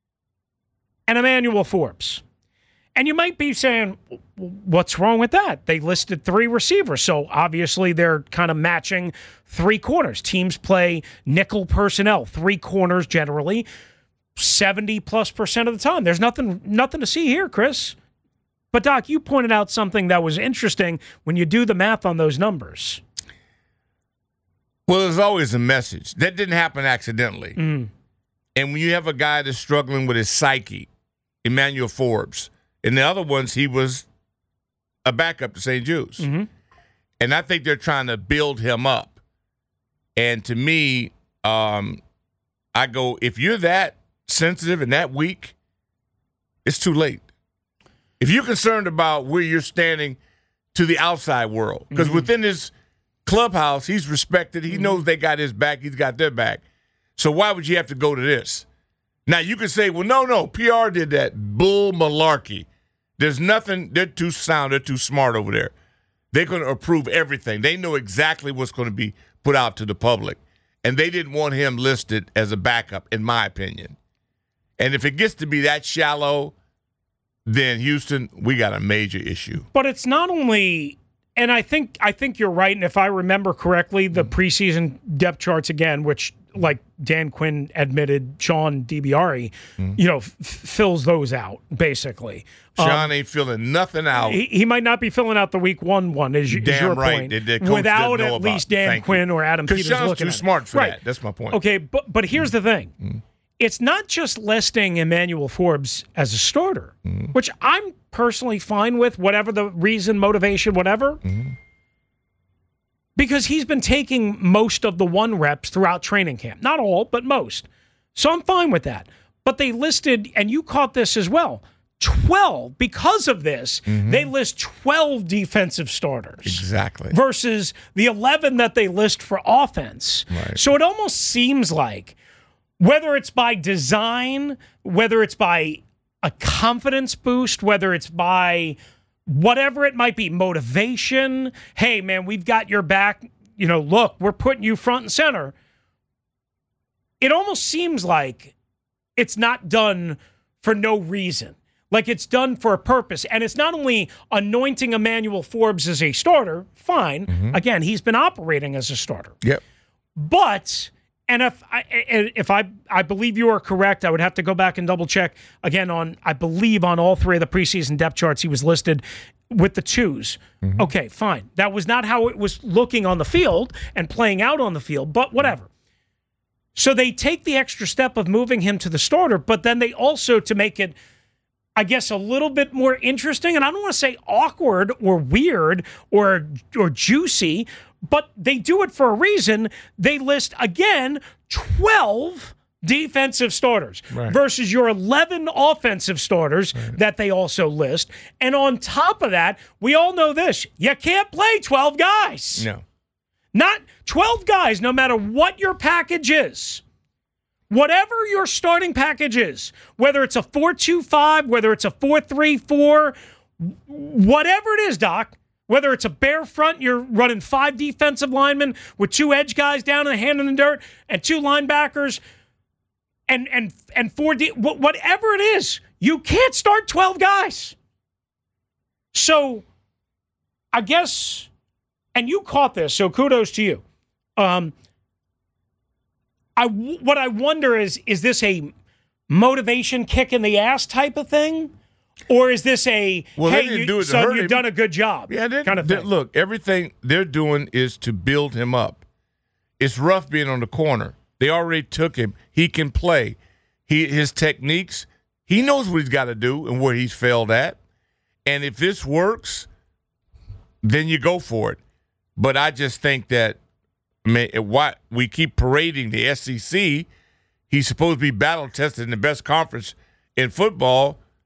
and Emmanuel Forbes. And you might be saying, what's wrong with that? They listed three receivers, so obviously they're kind of matching three corners. Teams play nickel personnel, three corners generally, seventy plus percent of the time. There's nothing nothing to see here, Chris. But, Doc, you pointed out something that was interesting when you do the math on those numbers. Well, there's always a message. That didn't happen accidentally. Mm. And when you have a guy that's struggling with his psyche, Emmanuel Forbes, and the other ones, he was a backup to Saint Juste. Mm-hmm. And I think they're trying to build him up. And to me, um, I go, if you're that sensitive and that weak, it's too late. If you're concerned about where you're standing to the outside world, because mm-hmm. within his clubhouse, he's respected. He mm-hmm. knows they got his back. He's got their back. So why would you have to go to this? Now, you can say, well, no, no, P R did that bull malarkey. There's nothing. They're too sound. They're too smart over there. They're going to approve everything. They know exactly what's going to be put out to the public. And they didn't want him listed as a backup, in my opinion. And if it gets to be that shallow, then Houston, we got a major issue. But it's not only, and I think I think you're right, and if I remember correctly, the preseason depth charts again, which like Dan Quinn admitted, Sean DiBiase, mm. you know, f- fills those out, basically. Sean um, ain't filling nothing out. He, he might not be filling out the week one one, is, is Damn your right. point. They, they without at about. least Dan Thank Quinn you. or Adam Peters Sean's looking too at smart it. for right. that. That's my point. Okay, but but here's mm. the thing. Mm. It's not just listing Emmanuel Forbes as a starter, mm. which I'm personally fine with, whatever the reason, motivation, whatever. Mm. Because he's been taking most of the one reps throughout training camp. Not all, but most. So I'm fine with that. But they listed, and you caught this as well, twelve. Because of this, mm-hmm. they list twelve defensive starters. Exactly. Versus the eleven that they list for offense. Right. So it almost seems like, whether it's by design, whether it's by a confidence boost, whether it's by whatever it might be, motivation, hey, man, we've got your back, you know, look, we're putting you front and center. It almost seems like it's not done for no reason. Like it's done for a purpose. And it's not only anointing Emmanuel Forbes as a starter, fine. Mm-hmm. Again, he's been operating as a starter. Yep. But, and if I if I I believe you are correct, I would have to go back and double check again on, I believe on all three of the preseason depth charts, he was listed with the twos. Mm-hmm. Okay, fine. That was not how it was looking on the field and playing out on the field, but whatever. So they take the extra step of moving him to the starter, but then they also, to make it, I guess, a little bit more interesting, and I don't want to say awkward or weird or or juicy, but they do it for a reason. They list, again, twelve defensive starters right. versus your eleven offensive starters right. that they also list. And on top of that, we all know this. You can't play twelve guys. No. Not twelve guys, no matter what your package is. Whatever your starting package is, whether it's a four two five, whether it's a four three four, whatever it is, Doc, whether it's a bare front, you're running five defensive linemen with two edge guys down in the hand in the dirt and two linebackers and and and four D, whatever it is, you can't start twelve guys. So I guess, and you caught this, so kudos to you. Um, I, what I wonder is, is this a motivation kick in the ass type of thing? Or is this a, well, hey, they didn't you, do it son, hurt you've him. done a good job yeah, they, kind of they, thing? Look, everything they're doing is to build him up. It's rough being on the corner. They already took him. He can play. He His techniques, he knows what he's got to do and where he's failed at. And if this works, then you go for it. But I just think that, I mean, what we keep parading the S E C, he's supposed to be battle tested in the best conference in football.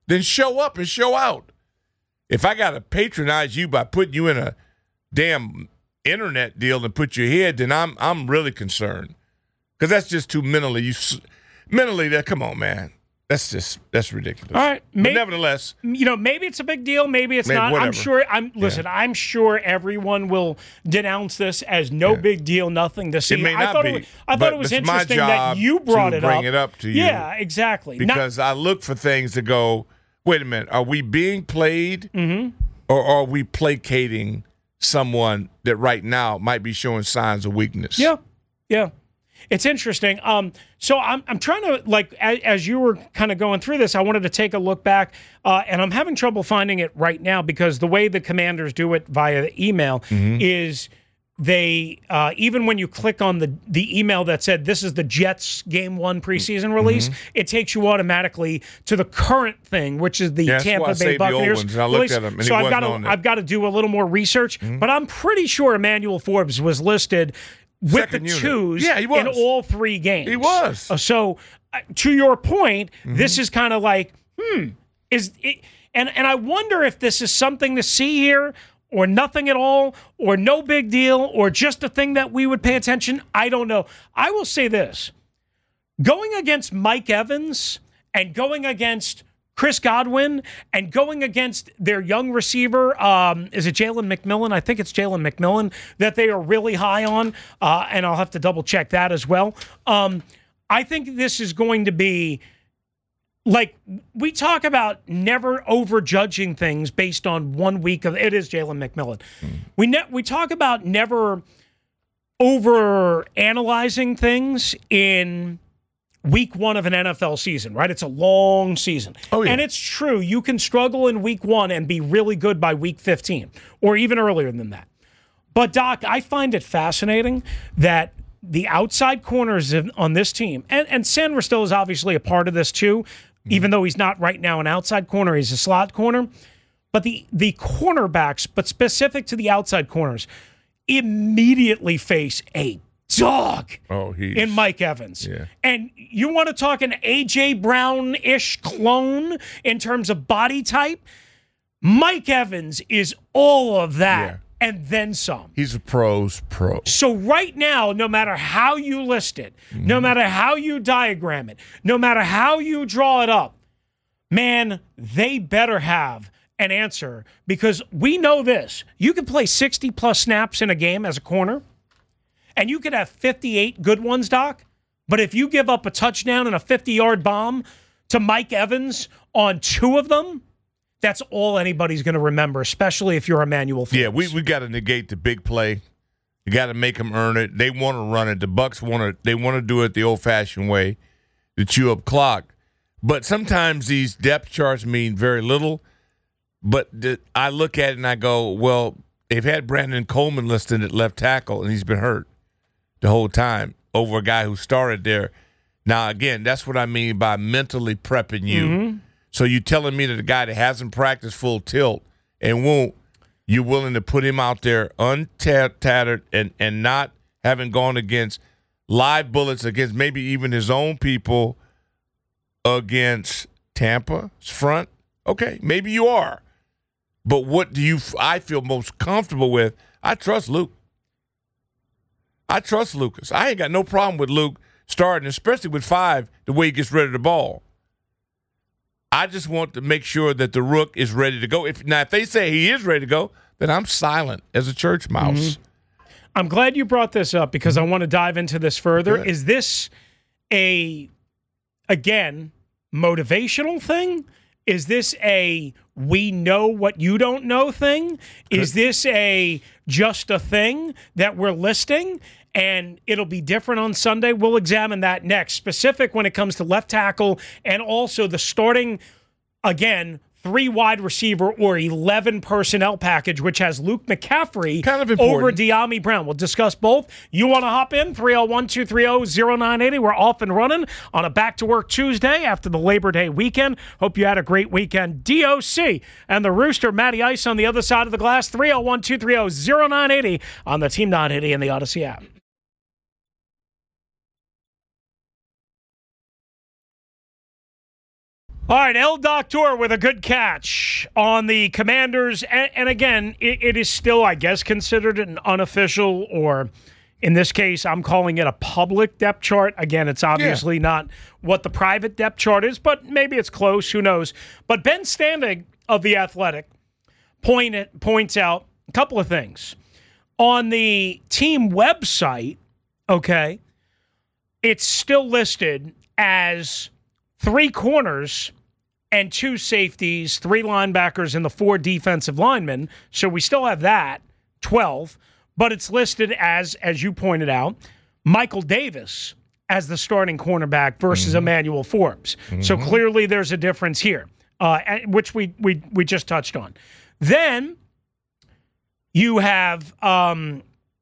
then show up and show out. If I got to patronize you by putting you in a damn internet deal and put your head, then I'm I'm really concerned, because that's just too mentally. You mentally, that come on, man. That's just that's ridiculous. All right, but maybe, nevertheless, you know, maybe it's a big deal, maybe it's maybe not. whatever. I'm sure. I'm listen. Yeah. I'm sure everyone will denounce this as no Yeah. big deal, nothing to see. It may I not thought be, it was, I thought but it was it's my interesting that job you brought to it bring up. it up to you. Yeah, exactly. Because Not, I look for things to go, wait a minute, are we being played, mm-hmm. or are we placating someone that right now might be showing signs of weakness? Yeah, yeah. It's interesting. Um, so I'm I'm trying to, like, as, as you were kind of going through this, I wanted to take a look back, uh, and I'm having trouble finding it right now, because the way the Commanders do it via the email Mm-hmm. is they, uh, even when you click on the, the email that said this is the Jets game one preseason release, Mm-hmm. it takes you automatically to the current thing, which is the Yeah, that's why I Tampa Bay saved the old Buccaneers ones, and I looked release. at them, and so he I've got wasn't to on there. I've got to do a little more research, Mm-hmm. but I'm pretty sure Emmanuel Forbes was listed with Second the unit. twos Yeah, he was. in all three games. He was. Uh, So, uh, to your point, Mm-hmm. this is kind of like, hmm, is it, and and I wonder if this is something to see here, or nothing at all, or no big deal, or just a thing that we would pay attention. I don't know. I will say this: going against Mike Evans and going against Chris Godwin and going against their young receiver, um, is it Jalen McMillan? I think it's Jalen McMillan that they are really high on, uh, and I'll have to double check that as well. Um, I think this is going to be, like, we talk about never overjudging things based on one week of, it is Jalen McMillan. Mm. We ne- we talk about never over analyzing things in week one of an N F L season, right? It's a long season. Oh, yeah. And it's true. You can struggle in week one and be really good by week fifteen, or even earlier than that. But, Doc, I find it fascinating that the outside corners on this team, and, and San Ristil is obviously a part of this too, mm-hmm. even though he's not right now an outside corner, he's a slot corner. But the, the cornerbacks, but specific to the outside corners, immediately face a dog oh, he's, in Mike Evans. Yeah. And you want to talk an A J Brown-ish clone in terms of body type? Mike Evans is all of that. Yeah. And then some. He's a pro's pro. So right now, no matter how you list it, mm-hmm. no matter how you diagram it, no matter how you draw it up, man, they better have an answer, because we know this. You can play sixty plus snaps in a game as a corner, and you could have fifty-eight good ones, Doc, but if you give up a touchdown and a fifty-yard bomb to Mike Evans on two of them, that's all anybody's going to remember, especially if you're Emmanuel Forbes. Yeah, we we got to negate the big play. You got to make them earn it. They want to run it. The Bucs want to. They want to do it the old-fashioned way, to chew up clock. But sometimes these depth charts mean very little. But the, I look at it and I go, well, they've had Brandon Coleman listed at left tackle, and he's been hurt the whole time over a guy who started there. Now, again, that's what I mean by mentally prepping you. Mm-hmm. So you telling me that a guy that hasn't practiced full tilt and won't, you're willing to put him out there untattered and, and not having gone against live bullets against maybe even his own people against Tampa's front? Okay, maybe you are. But what do you I feel most comfortable with? I trust Luke. I trust Lucas. I ain't got no problem with Luke starting, especially with five, the way he gets rid of the ball. I just want to make sure that the rook is ready to go. If now, if they say he is ready to go, then I'm silent as a church mouse. Mm-hmm. I'm glad you brought this up, because mm-hmm. I want to dive into this further. Good. Is this a, again, motivational thing? Is this a we know what you don't know thing? Good. Is this a just a thing that we're listing? And it'll be different on Sunday. We'll examine that next. Specific when it comes to left tackle and also the starting, again, three wide receiver or eleven personnel package, which has Luke McCaffrey kind of over De'Ami Brown. We'll discuss both. You want to hop in? three oh one, two three oh, oh nine eight oh. We're off and running on a back-to-work Tuesday after the Labor Day weekend. Hope you had a great weekend. D O C and the Rooster, Matty Ice on the other side of the glass. three oh one, two three oh, oh nine eight oh on the Team nine eighty and the Odyssey app. All right, El Doctor with a good catch on the Commanders. And, and again, it, it is still, I guess, considered an unofficial, or in this case, I'm calling it a public depth chart. Again, it's obviously yeah. not what the private depth chart is, but maybe it's close. Who knows? But Ben Standig of The Athletic point it, points out a couple of things. On the team website, okay, it's still listed as three corners and two safeties, three linebackers, and the four defensive linemen. So we still have that, twelve. But it's listed as, as you pointed out, Michael Davis as the starting cornerback versus mm-hmm. Emmanuel Forbes. Mm-hmm. So clearly there's a difference here, uh, which we, we, we just touched on. Then you have um,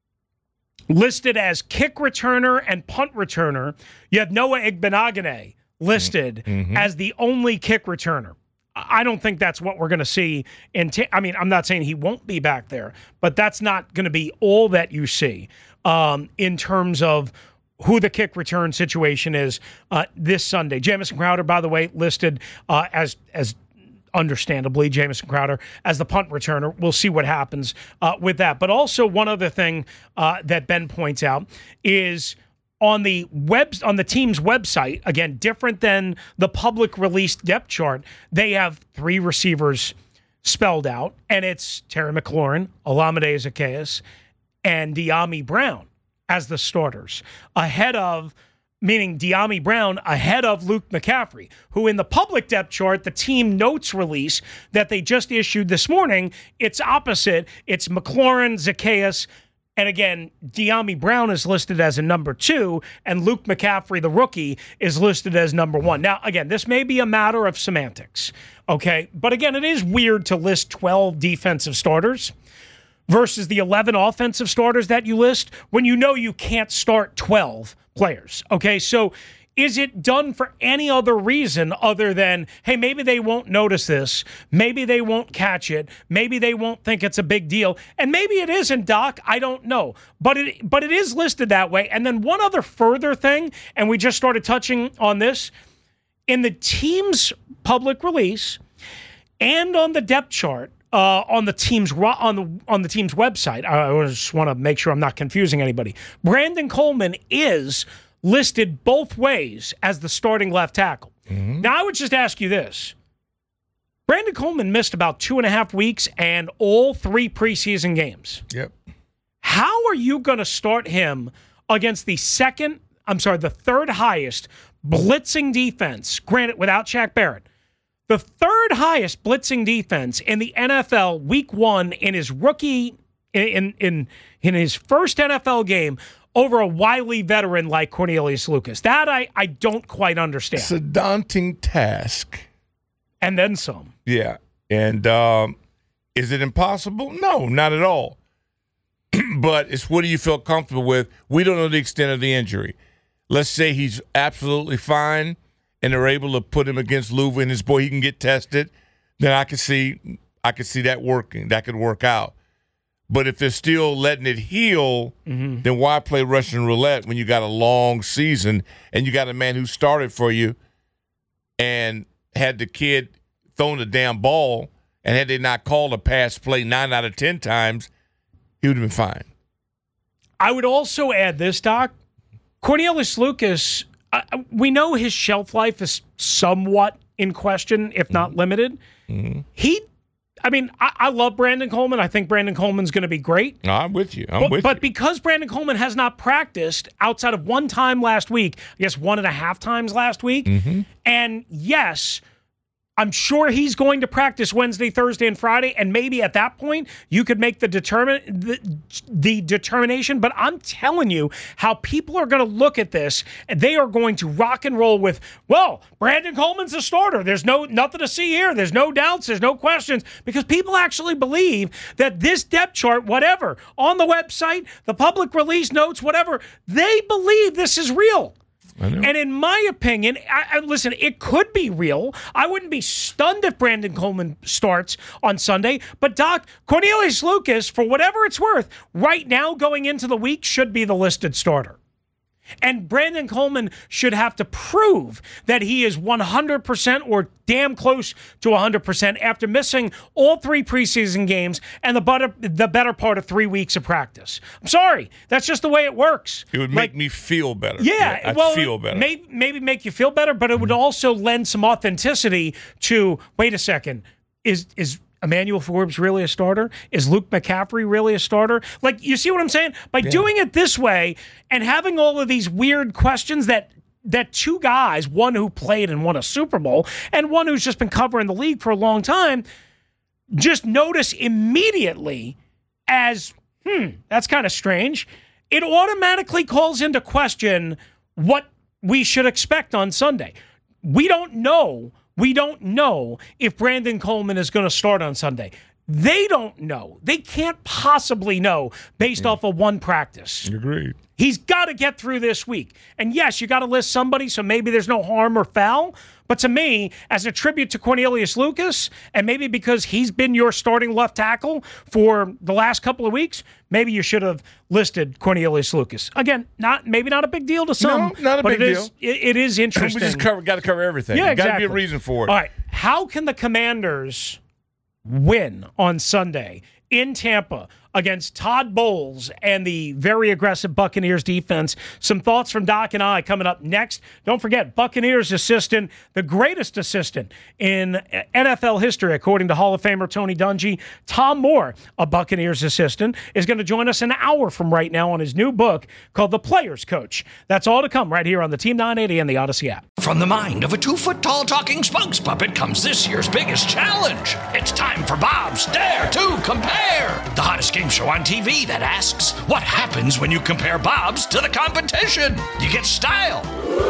listed as kick returner and punt returner. You have Noah Igbenogany listed mm-hmm. as the only kick returner. I don't think that's what we're going to see. In t- I mean, I'm not saying he won't be back there, but that's not going to be all that you see um, in terms of who the kick return situation is uh, this Sunday. Jamison Crowder, by the way, listed uh, as as understandably, Jamison Crowder as the punt returner. We'll see what happens uh, with that. But also one other thing uh, that Ben points out is on the web, on the team's website, again, different than the public released depth chart, they have three receivers spelled out, and it's Terry McLaurin, Olamide Zaccheaus, and Dyami Brown as the starters, ahead of, meaning Dyami Brown ahead of Luke McCaffrey, who in the public depth chart, the team notes release that they just issued this morning, it's opposite. It's McLaurin, Zaccheaus, and again, Dyami Brown is listed as a number two, and Luke McCaffrey, the rookie, is listed as number one. Now, again, this may be a matter of semantics, okay? But again, it is weird to list twelve defensive starters versus the eleven offensive starters that you list when you know you can't start twelve players, okay? So is it done for any other reason other than, hey, maybe they won't notice this, maybe they won't catch it, maybe they won't think it's a big deal, and maybe it isn't, Doc, I don't know. But it but it is listed that way. And then one other further thing, and we just started touching on this, in the team's public release and on the depth chart, Uh, on the team's on the on the team's website, I just want to make sure I'm not confusing anybody. Brandon Coleman is listed both ways as the starting left tackle. Mm-hmm. Now, I would just ask you this. Brandon Coleman missed about two and a half weeks and all three preseason games. Yep. How are you going to start him against the second, I'm sorry, the third highest blitzing defense, granted without Shaq Barrett, the third highest blitzing defense in the N F L week one in his rookie, in in in his first N F L game, over a wily veteran like Cornelius Lucas? That I, I don't quite understand. It's a daunting task. And then some. Yeah. And um, is it impossible? No, not at all. But it's what do you feel comfortable with? We don't know the extent of the injury. Let's say he's absolutely fine and they're able to put him against Louisville and his boy, he can get tested, then I could see I could see that working. That could work out. But if they're still letting it heal, mm-hmm. then why play Russian roulette when you got a long season and you got a man who started for you and had the kid thrown the damn ball, and had they not called a pass play nine out of ten times, he would have been fine. I would also add this, Doc. Cornelius Lucas, uh, we know his shelf life is somewhat in question, if not mm-hmm. limited. Mm-hmm. He I mean, I, I love Brandon Coleman. I think Brandon Coleman's going to be great. No, I'm with you. I'm but, with but you. because Brandon Coleman has not practiced outside of one time last week, I guess one and a half times last week, mm-hmm. and yes, I'm sure he's going to practice Wednesday, Thursday, and Friday, and maybe at that point you could make the determine the, the determination. But I'm telling you how people are going to look at this, and they are going to rock and roll with, well, Brandon Coleman's a starter. There's no nothing to see here. There's no doubts. There's no questions, because people actually believe that this depth chart, whatever, on the website, the public release notes, whatever, they believe this is real. And in my opinion, I, I, listen, it could be real. I wouldn't be stunned if Brandon Coleman starts on Sunday. But, Doc, Cornelius Lucas, for whatever it's worth, right now going into the week should be the listed starter. And Brandon Coleman should have to prove that he is one hundred percent or damn close to one hundred percent after missing all three preseason games and the better, the better part of three weeks of practice. I'm sorry. That's just the way it works. It would make like, me feel better. Yeah. yeah I'd well, feel better. May, maybe make you feel better, but it would also lend some authenticity to, wait a second, is is Emmanuel Forbes really a starter? Is Luke McCaffrey really a starter? Like, you see what I'm saying? By yeah. doing it this way and having all of these weird questions that that two guys, one who played and won a Super Bowl and one who's just been covering the league for a long time, just notice immediately as, hmm, that's kind of strange. It automatically calls into question what we should expect on Sunday. We don't know We don't know if Brandon Coleman is going to start on Sunday. They don't know. They can't possibly know based yeah. off of one practice. Agreed. He's got to get through this week. And yes, you got to list somebody, so maybe there's no harm or foul. But to me, as a tribute to Cornelius Lucas, and maybe because he's been your starting left tackle for the last couple of weeks, maybe you should have listed Cornelius Lucas. Again, not maybe not a big deal to some. No, not a but big it deal. Is, it, it is interesting. We just cover, got to cover everything. Yeah, exactly. Got to be a reason for it. All right. How can the Commanders win on Sunday in Tampa against Todd Bowles and the very aggressive Buccaneers defense? Some thoughts from Doc and I coming up next. Don't forget, Buccaneers assistant, the greatest assistant in N F L history, according to Hall of Famer Tony Dungy. Tom Moore, a Buccaneers assistant, is going to join us an hour from right now on his new book called The Player's Coach. That's all to come right here on the Team nine eighty and the Odyssey app. From the mind of a two-foot-tall talking spokes puppet comes this year's biggest challenge. It's time for Bob's Dare to Compare, the hottest game show on T V that asks, what happens when you compare Bob's to the competition? You get style.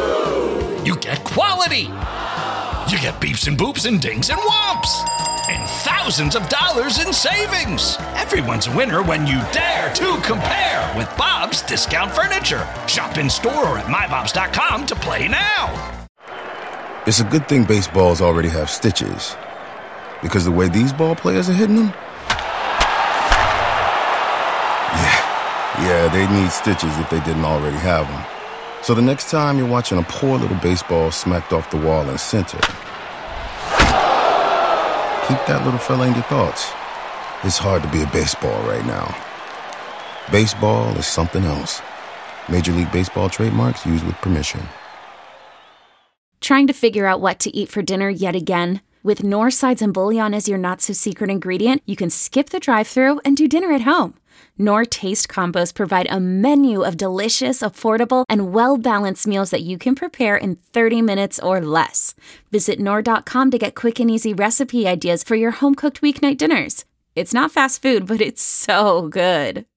You get quality. You get beeps and boops and dings and whomps. And thousands of dollars in savings. Everyone's a winner when you dare to compare with Bob's Discount Furniture. Shop in store or at my bobs dot com to play now. It's a good thing baseballs already have stitches, because the way these ball players are hitting them, yeah, yeah, they'd need stitches if they didn't already have them. So the next time you're watching a poor little baseball smacked off the wall in center, keep that little fella in your thoughts. It's hard to be a baseball right now. Baseball is something else. Major League Baseball trademarks used with permission. Trying to figure out what to eat for dinner yet again? With Knorr Sides and Bouillon as your not-so-secret ingredient, you can skip the drive-thru and do dinner at home. Knorr Taste Combos provide a menu of delicious, affordable, and well-balanced meals that you can prepare in thirty minutes or less. Visit Knorr dot com to get quick and easy recipe ideas for your home-cooked weeknight dinners. It's not fast food, but it's so good.